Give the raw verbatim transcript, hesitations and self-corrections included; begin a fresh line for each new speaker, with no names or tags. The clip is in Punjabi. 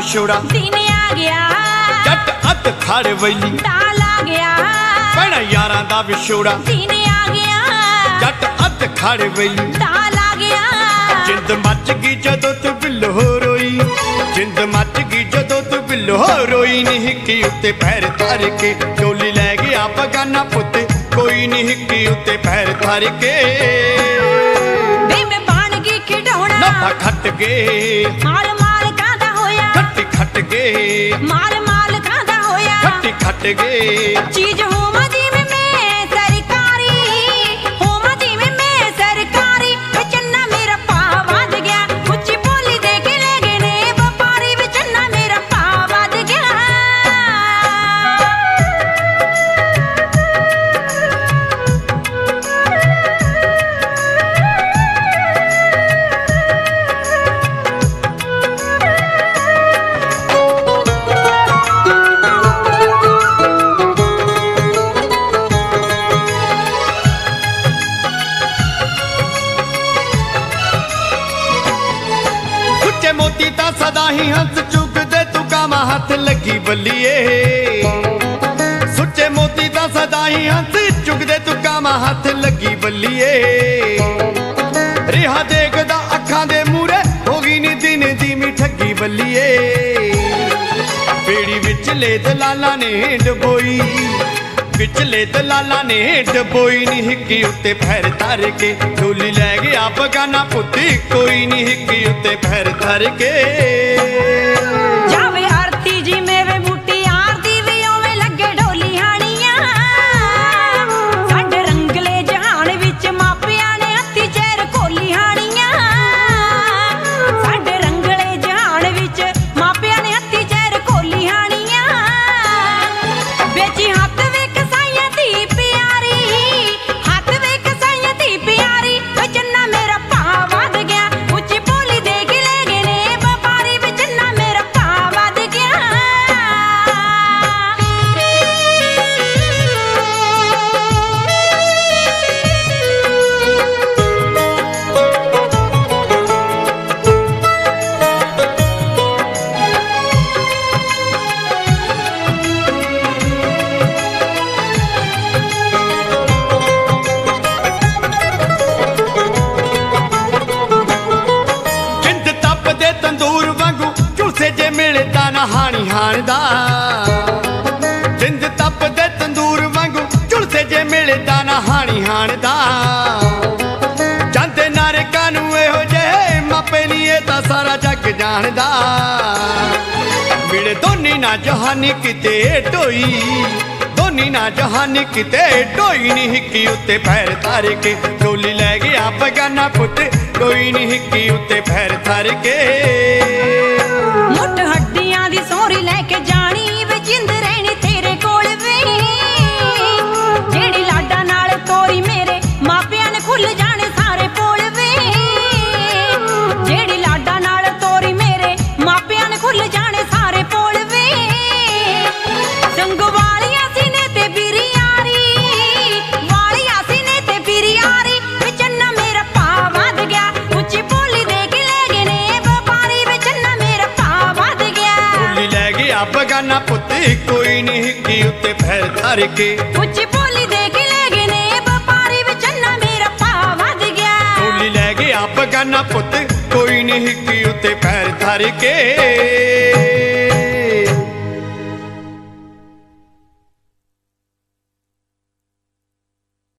ਵਿਛੋੜਾ
दिन आ गया
ਜੱਟ ਅੱਧ ਖੜ ਵੈਲੀ
टाल आ गया
ਭੈਣਾ ਯਾਰਾਂ ਦਾ ਵਿਛੋੜਾ
दिन आ गया
ਜੱਟ ਅੱਧ ਖੜ ਵੈਲੀ
टाल आ गया
ਜਿੰਦ ਮੱਚ ਗਈ ਜਦੋਂ ਤੂੰ ਬਿੱਲੋ ਰੋਈ ਜਿੰਦ ਮੱਚ ਗਈ ਜਦੋਂ ਤੂੰ ਬਿੱਲੋ ਰੋਈ ਨੀ ਹਿੱਕੀ ਉੱਤੇ ਪੈਰ ਧਰ ਕੇ ਡੋਲੀ ਲੈ ਗਿਆ ਬਗਾਨਾ ਪੁੱਤ ਕੋਈ ਨੀ ਹਿੱਕੀ ਉੱਤੇ ਪੈਰ ਧਰ ਕੇ
ਵੇ ਮੈਂ ਬਣ ਗਈ ਖਿਡੌਣਾ
ਨੱਫਾ ਖੱਟ ਗਏ
ਮਾਲ ਮਾਲ ਕਾਂਦਾ ਹੋਇਆ
ਖੱਟੀ ਖੱਟ ਗਏ
ਮਾਲ ਮਾਲ ਕਾਂਦਾ ਹੋਇਆ
ਖੱਟੀ ਖੱਟ ਗਏ
ਚੀਜ਼ ਹੋਵਾਂ ਜਿਵੇਂ ਮੈਂ ਸਰਕਾਰੀ ਹੋਵਾਂ ਜਿਵੇਂ ਮੈਂ ਸਰਕਾਰੀ ਵੇ ਚੰਨਾ ਮੇਰਾ ਭਾਅ ਵੱਧ ਗਿਆ ਉੱਚੀ ਬੋਲੀ ਦੇ ਕੇ ਲੈ ਗਏ ਨੇ ਵਪਾਰੀ ਵੇ ਚੰਨਾ ਮੇਰਾ ਭਾਅ ਵੱਧ ਗਿਆ
ਸੁੱਚੇ ਮੋਤੀ ਤਾਂ ਸਦਾ ਹੀ ਹੰਸ ਚੁਗਦੇ ਤੂੰ ਕਾਮਾ ਹੱਥ ਲੱਗੀ ਬੱਲੀਏ ਸੁੱਚੇ ਮੋਤੀ ਤਾਂ ਸਦਾ ਹੀ ਹੰਸ ਚੁਗਦੇ ਤੂੰ ਕਾਮਾ ਹੱਥ ਲੱਗੀ ਬੱਲੀਏ ਰਿਹਾ ਦੇਖਦਾ ਅੱਖਾਂ ਦੇ ਮੂਰੇ ਹੋ ਗਈ ਨੀ ਦਿਨ ਦੀ ਮੀ ਠੱਗੀ ਬੱਲੀਏ ਬੇੜੀ ਵਿਚਲੇ ਦਲਾਲਾਂ ਨੇ ਡਬੋਈ ਵਿਚਲੇ ਦਲਾਲਾਂ ਨੇ ਡਬੋਈ ਨੀ ਹਿੱਕੀ ਉੱਤੇ ਪੈਰ ਧਰ ਕੇ ਡੋਲੀ ਲੈ ਗਿਆ ਬਗਾਨਾ ਪੁੱਤੀ ਕੋਈ ਨੀ ਹਿੱਕੀ ਉੱਤੇ ਪੈਰ ਧਰ ਕੇ
ਜਾਵੇ ਆਰਤੀ ਜੀ ਮੇਵੇ ਬੂਟੀ ਆਰਤੀ ਵੀ ਓਵੇਂ ਲੱਗੇ ਢੋਲੀ ਹਾਣੀਆਂ ਸਾਡੇ ਰੰਗਲੇ ਜਹਾਨ ਵਿੱਚ ਮਾਪਿਆਂ ਨੇ ਹੱਥੀ ਚਿਰ ਖੋਲੀ ਹਾਣੀਆਂ ਸਾਡੇ ਰੰਗਲੇ ਜਹਾਨ ਵਿੱਚ ਮਾਪਿਆਂ ਨੇ ਹੱਥੀ ਚਿਰ ਖੋਲੀ ਹਾਣੀਆਂ ਵੇਚੀ ਹੱਥ ਵੇਖ ਸਾਈਆਂ ਦੀ ਪਿਆਰੀ ਹੱਥ ਵੇਖ ਸਾਈਆਂ ਦੀ ਪਿਆਰੀ ਵੇ ਚੰਨਾ ਮੇਰਾ ਭਾਅ ਵੱਧ ਗਿਆ ਉੱਚੀ ਬੋਲੀ ਦੇ ਕੇ ਲੈ ਗਏ ਨੇ ਵਪਾਰੀ ਵੇ ਚੰਨਾ ਮੇਰਾ ਭਾਅ ਵੱਧ ਗਿਆ
ਜਿੰਦ ਤਪਦੇ ਤੰਦੂਰ ਵਾਂਗੂ ਝੁਲਸੇ ਜੇ ਮਿਲਦਾ ਨਾ ਹਾਣੀ ਹਾਣ ਦਾ ਜਿੰਦ ਤਪਦੇ ਤੰਦੂਰ ਵਾਂਗੂ ਝੁਲਸੇ ਜੇ ਮਿਲਦਾ ਨਾ ਹਾਣੀ ਹਾਣ ਦਾ ਜਾਂਦੇ ਨਰਕਾਂ ਨੂੰ ਇਹੋ ਜਿਹੇ ਮਾਪੇ ਨੀ ਇਹ ਤਾਂ ਸਾਰਾ ਜੱਗ ਜਾਣਦਾ ਮਿਲੇ ਦੋਨੀ ਨਾ ਜਹਾਨੀ ਕਿਤੇ ਢੋਈ ਦੋਨੀ ਨਾ ਜਹਾਨੀ ਕਿਤੇ ਢੋਈ ਨੀ ਹਿੱਕੀ ਉੱਤੇ ਪੈਰ ਧਰ ਕੇ ਡੋਲੀ ਲੈ ਗਿਆ ਬਗਾਨਾ ਪੁੱਤ ਕੋਈ ਨੀ ਹਿੱਕੀ ਉੱਤੇ ਪੈਰ ਧਰ ਕੇ
ਮੁੱਠ ਹੱਡੀਆਂ ਦੀ ਸੋਹਰੀ ਲੈ ਕੇ ਜਾਣੀ ਵੇ ਜਿੰਦ ਰਹਿਣੀ ਤੇਰੇ ਕੋਲ ਵੇ ਜਿਹੜੀ ਲਾਡਾ ਨਾਲ ਤੋਰੀ ਮੇਰੇ ਮਾਪਿਆਂ ਨੇ ਖੁੱਲ ਜਾਣੇ ਸਾਰੇ ਪੋਲ ਵੇ ਜਿਹੜੀ ਲਾਡਾ ਨਾਲ ਤੋਰੀ ਮੇਰੇ ਮਾਪਿਆਂ ਨੇ ਖੁੱਲ ਜਾਣੇ ਸਾਰੇ ਪੋਲ ਵੇ ਸੰਗ ਵਾਲੀਆਂ ਸੀਨੇ ਤੇ ਬਿਰਿਆਰੀ ਵਾਲੀਆਂ ਸੀਨੇ ਤੇ ਬਿਰਿਆਰੀ ਵੇ ਚੰਨਾ ਮੇਰਾ ਭਾਅ ਵੱਧ ਗਿਆ ਉੱਚੀ ਬੋਲੀ ਦੇ ਕੇ ਲੈ ਗਏ ਨੇ ਵਪਾਰੀ ਵੇ ਚੰਨਾ ਮੇਰਾ ਭਾਅ ਵੱਧ ਗਿਆ
ਡੋਲੀ ਲੈ ਗਿਆ ਬਗਾਨਾ ਪੁੱਤ ਕੋਈ ਨੀ ਹਿੱਕੀ ਉੱਤੇ ਪੈਰ ਧਰ ਕੇ
ਉੱਚੀ ਬੋਲੀ ਦੇ ਕੇ ਲੈ ਗਏ ਨੇ ਵਪਾਰੀ ਵੇ ਚੰਨਾ ਮੇਰਾ ਭਾਅ ਵੱਧ ਗਿਆ
ਡੋਲੀ ਲੈ ਗਿਆ ਬਗਾਨਾ ਪੁੱਤ ਕੋਈ ਨੀ ਹਿੱਕੀ ਉੱਤੇ ਪੈਰ ਧਰ ਕੇ